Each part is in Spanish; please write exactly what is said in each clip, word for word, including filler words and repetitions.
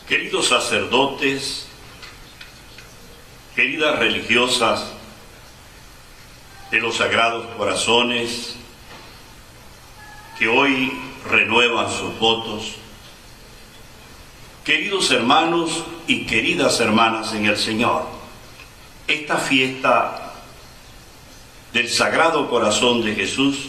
Queridos sacerdotes, queridas religiosas de los Sagrados Corazones que hoy renuevan sus votos, queridos hermanos y queridas hermanas en el Señor, esta fiesta del Sagrado Corazón de Jesús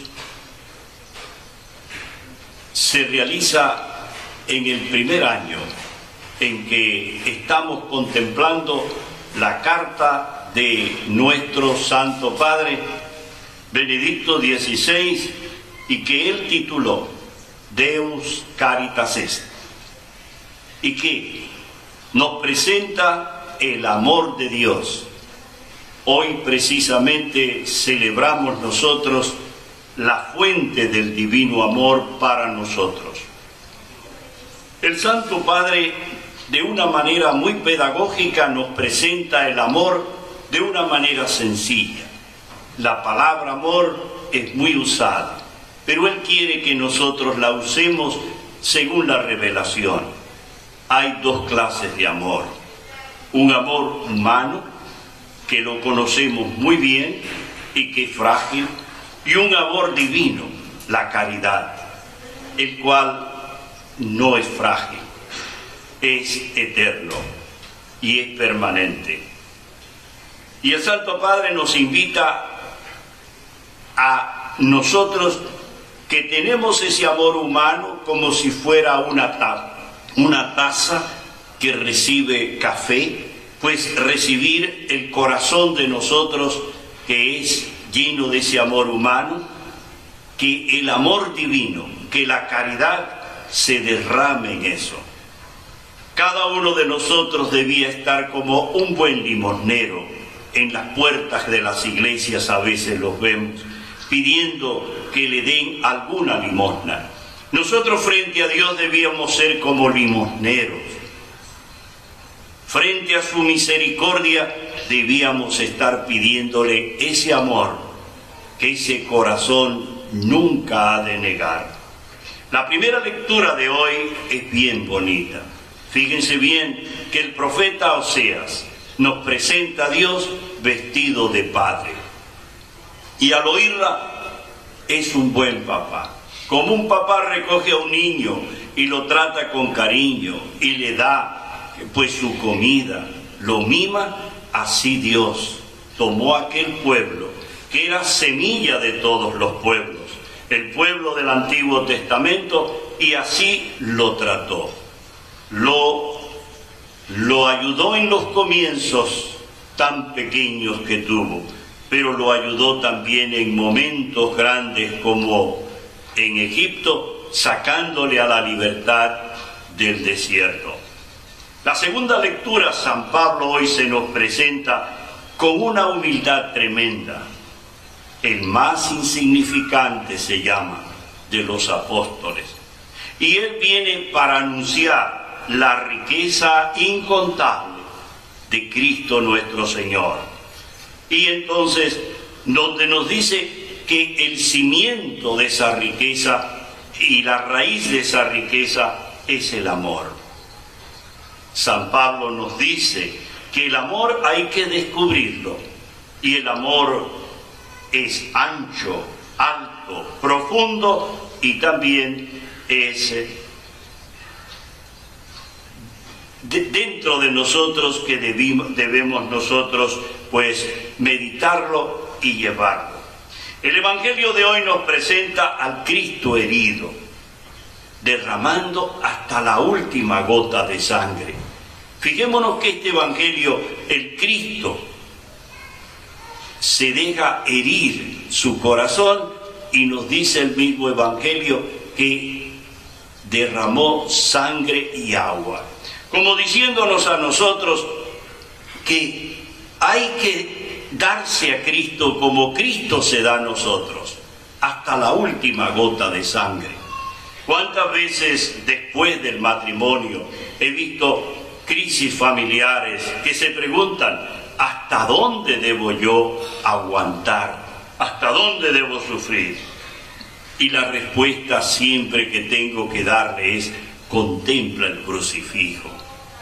se realiza en el primer año en que estamos contemplando la carta de nuestro Santo Padre Benedicto dieciséis y que él tituló Deus Caritas Est, y que nos presenta el amor de Dios. Hoy precisamente celebramos nosotros la fuente del divino amor para nosotros. El Santo Padre, de una manera muy pedagógica, nos presenta el amor de una manera sencilla. La palabra amor es muy usada, pero Él quiere que nosotros la usemos según la revelación. Hay dos clases de amor: un amor humano, que lo conocemos muy bien y que es frágil, y un amor divino, la caridad, el cual no es frágil, es eterno y es permanente. Y el Santo Padre nos invita a nosotros, que tenemos ese amor humano como si fuera una taza, una taza que recibe café, pues recibir el corazón de nosotros, que es lleno de ese amor humano, que el amor divino, que la caridad se derrame en eso. Cada uno de nosotros debía estar como un buen limosnero. En las puertas de las iglesias a veces los vemos pidiendo que le den alguna limosna. Nosotros frente a Dios debíamos ser como limosneros. Frente a su misericordia debíamos estar pidiéndole ese amor que ese corazón nunca ha de negar. La primera lectura de hoy es bien bonita. Fíjense bien que el profeta Oseas nos presenta a Dios vestido de padre. Y al oírla es un buen papá. Como un papá recoge a un niño y lo trata con cariño y le da pues su comida, lo mima, así Dios tomó aquel pueblo que era semilla de todos los pueblos, el pueblo del Antiguo Testamento, y así lo trató. Lo, lo ayudó en los comienzos tan pequeños que tuvo, pero lo ayudó también en momentos grandes como en Egipto, sacándole a la libertad del desierto. La segunda lectura, San Pablo hoy se nos presenta con una humildad tremenda. El más insignificante se llama de los apóstoles. Y él viene para anunciar la riqueza incontable de Cristo nuestro Señor. Y entonces, donde nos dice que el cimiento de esa riqueza y la raíz de esa riqueza es el amor. San Pablo nos dice que el amor hay que descubrirlo, y el amor es ancho, alto, profundo, y también es de, dentro de nosotros, que debimos, debemos nosotros pues meditarlo y llevarlo. El Evangelio de hoy nos presenta al Cristo herido, derramando hasta la última gota de sangre. Fijémonos que este Evangelio, el Cristo se deja herir su corazón, y nos dice el mismo Evangelio que derramó sangre y agua, como diciéndonos a nosotros que hay que darse a Cristo como Cristo se da a nosotros, hasta la última gota de sangre. ¿Cuántas veces después del matrimonio he visto crisis familiares que se preguntan: ¿hasta dónde debo yo aguantar? ¿Hasta dónde debo sufrir? Y la respuesta siempre que tengo que darle es: contempla el crucifijo.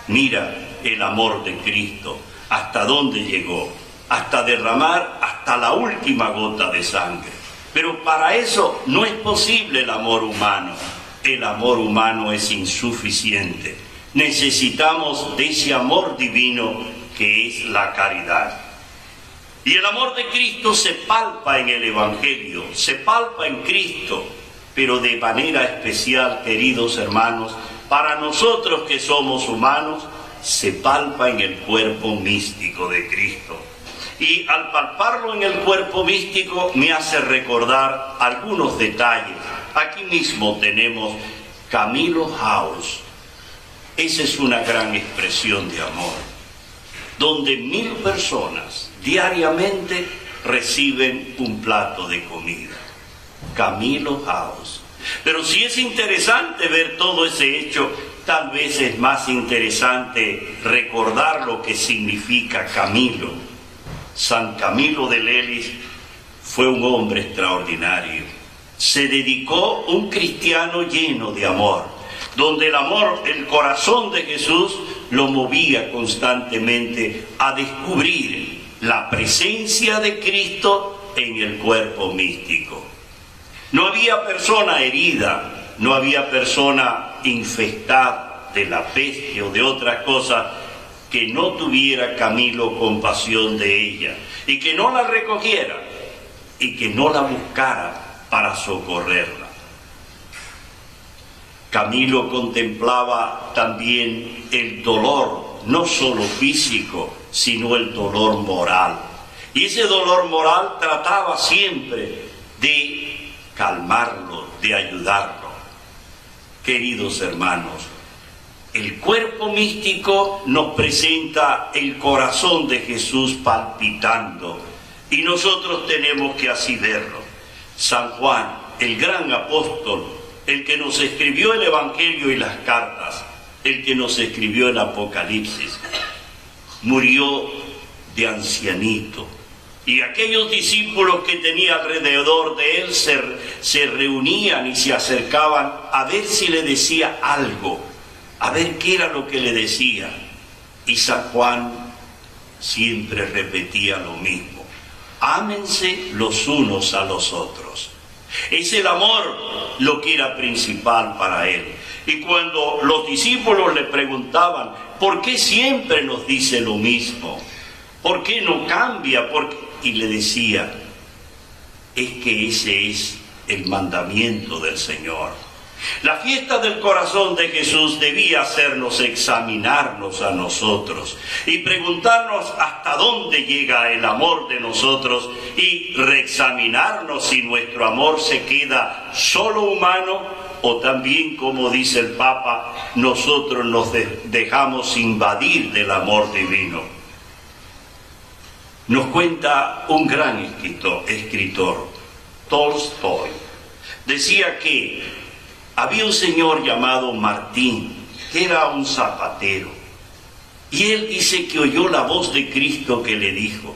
Mira el amor de Cristo, hasta dónde llegó, hasta derramar hasta la última gota de sangre. Pero para eso no es posible el amor humano. El amor humano es insuficiente. Necesitamos de ese amor divino que es la caridad. Y el amor de Cristo se palpa en el Evangelio, se palpa en Cristo, pero de manera especial, queridos hermanos, para nosotros que somos humanos, se palpa en el cuerpo místico de Cristo. Y al palparlo en el cuerpo místico me hace recordar algunos detalles. Aquí mismo tenemos Camilo House. Esa es una gran expresión de amor, donde mil personas diariamente reciben un plato de comida. Camilo House. Pero si es interesante ver todo ese hecho, tal vez es más interesante recordar lo que significa Camilo. San Camilo de Lelis fue un hombre extraordinario. Se dedicó un cristiano lleno de amor, donde el amor, el corazón de Jesús lo movía constantemente a descubrir la presencia de Cristo en el cuerpo místico. No había persona herida, no había persona infestada de la peste o de otras cosas que no tuviera Camilo compasión de ella y que no la recogiera y que no la buscara para socorrerla. Camilo contemplaba también el dolor, no solo físico, sino el dolor moral. Y ese dolor moral trataba siempre de calmarlo, de ayudarlo. Queridos hermanos, el cuerpo místico nos presenta el corazón de Jesús palpitando y nosotros tenemos que así verlo. San Juan, el gran apóstol, el que nos escribió el Evangelio y las cartas, el que nos escribió el Apocalipsis, murió de ancianito. Y aquellos discípulos que tenía alrededor de él se, se reunían y se acercaban a ver si le decía algo, a ver qué era lo que le decía. Y San Juan siempre repetía lo mismo: ámense los unos a los otros. Es el amor lo que era principal para él. Y cuando los discípulos le preguntaban, ¿por qué siempre nos dice lo mismo? ¿Por qué no cambia? ¿Por qué? Y le decía, es que ese es el mandamiento del Señor. La fiesta del corazón de Jesús debía hacernos examinarnos a nosotros y preguntarnos hasta dónde llega el amor de nosotros y reexaminarnos si nuestro amor se queda solo humano o también, como dice el Papa, nosotros nos de- dejamos invadir del amor divino. Nos cuenta un gran escritor, escritor, Tolstoy. Decía que había un señor llamado Martín, que era un zapatero. Y él dice que oyó la voz de Cristo que le dijo: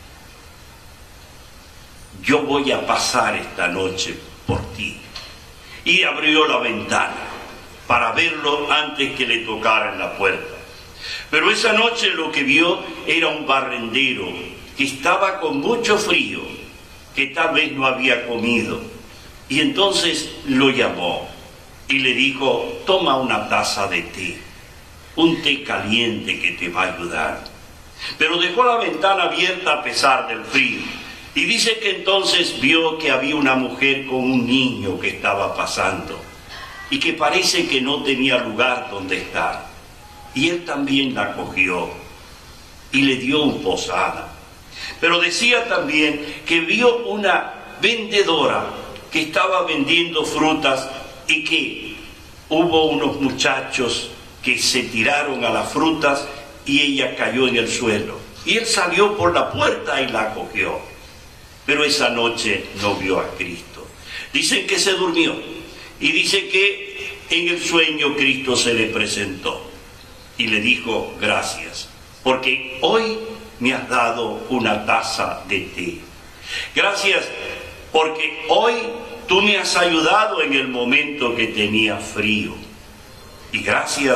yo voy a pasar esta noche por ti. Y abrió la ventana para verlo antes que le tocaran la puerta. Pero esa noche lo que vio era un barrendero que estaba con mucho frío, que tal vez no había comido. Y entonces lo llamó y le dijo: toma una taza de té, un té caliente que te va a ayudar. Pero dejó la ventana abierta a pesar del frío. Y dice que entonces vio que había una mujer con un niño que estaba pasando y que parece que no tenía lugar donde estar. Y él también la cogió y le dio un posada. Pero decía también que vio una vendedora que estaba vendiendo frutas y que hubo unos muchachos que se tiraron a las frutas y ella cayó en el suelo. Y él salió por la puerta y la cogió. Pero esa noche no vio a Cristo. Dicen que se durmió y dice que en el sueño Cristo se le presentó y le dijo: gracias, porque hoy me has dado una taza de té. Gracias, porque hoy tú me has ayudado en el momento que tenía frío. Y gracias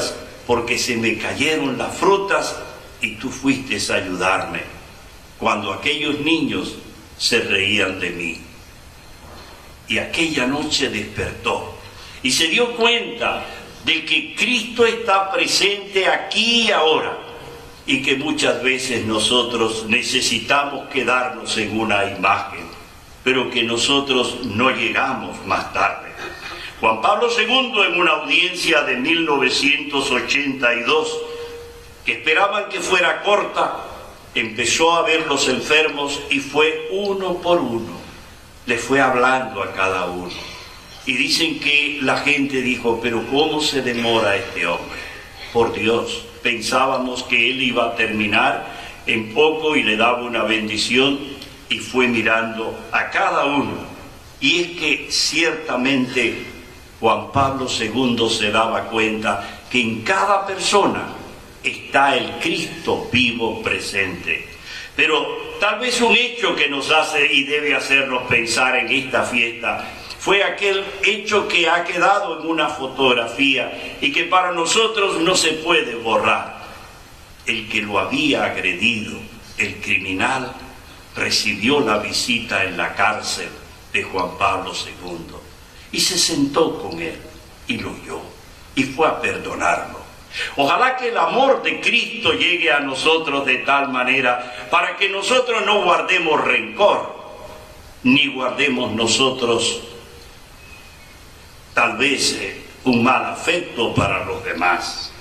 porque se me cayeron las frutas y tú fuiste a ayudarme cuando aquellos niños se reían de mí. Y aquella noche despertó y se dio cuenta de que Cristo está presente aquí y ahora, y que muchas veces nosotros necesitamos quedarnos en una imagen, pero que nosotros no llegamos más tarde. Juan Pablo segundo, en una audiencia de mil novecientos ochenta y dos, que esperaban que fuera corta, empezó a ver los enfermos y fue uno por uno, le fue hablando a cada uno. Y dicen que la gente dijo, pero ¿cómo se demora este hombre? Por Dios, pensábamos que él iba a terminar en poco y le daba una bendición, y fue mirando a cada uno. Y es que ciertamente Juan Pablo segundo se daba cuenta que en cada persona está el Cristo vivo presente. Pero tal vez un hecho que nos hace y debe hacernos pensar en esta fiesta fue aquel hecho que ha quedado en una fotografía y que para nosotros no se puede borrar. El que lo había agredido, el criminal, recibió la visita en la cárcel de Juan Pablo segundo y se sentó con él y lo oyó y fue a perdonarlo. Ojalá que el amor de Cristo llegue a nosotros de tal manera para que nosotros no guardemos rencor, ni guardemos nosotros tal vez eh, un mal afecto para los demás.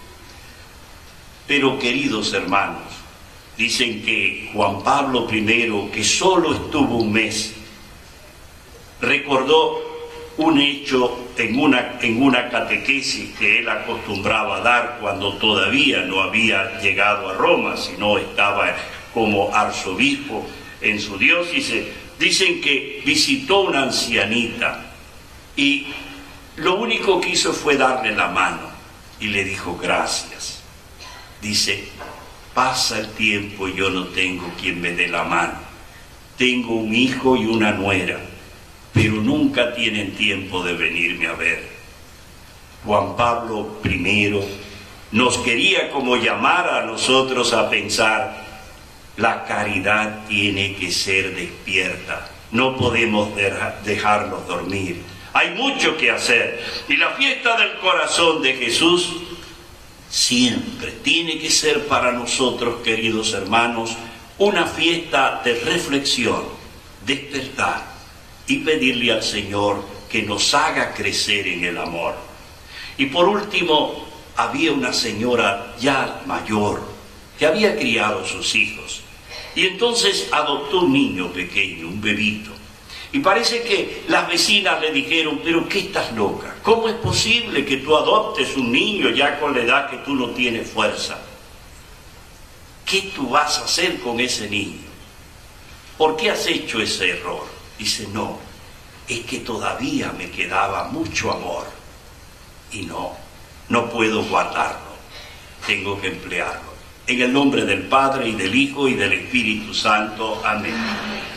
Pero queridos hermanos, dicen que Juan Pablo primero, que solo estuvo un mes, recordó un hecho en una, en una catequesis que él acostumbraba a dar cuando todavía no había llegado a Roma, sino estaba como arzobispo en su diócesis. Dicen que visitó una ancianita y lo único que hizo fue darle la mano y le dijo gracias. Dice, pasa el tiempo y yo no tengo quien me dé la mano. Tengo un hijo y una nuera, pero nunca tienen tiempo de venirme a ver. Juan Pablo primero nos quería como llamar a nosotros a pensar, la caridad tiene que ser despierta, no podemos dejarlos dormir. Hay mucho que hacer y la fiesta del corazón de Jesús siempre tiene que ser para nosotros, queridos hermanos, una fiesta de reflexión, despertar y pedirle al Señor que nos haga crecer en el amor. Y por último, había una señora ya mayor que había criado sus hijos y entonces adoptó un niño pequeño, un bebito. Y parece que las vecinas le dijeron, pero ¿qué estás loca? ¿Cómo es posible que tú adoptes un niño ya con la edad que tú no tienes fuerza? ¿Qué tú vas a hacer con ese niño? ¿Por qué has hecho ese error? Dice, no, es que todavía me quedaba mucho amor. Y no, no puedo guardarlo, tengo que emplearlo. En el nombre del Padre, y del Hijo, y del Espíritu Santo. Amén.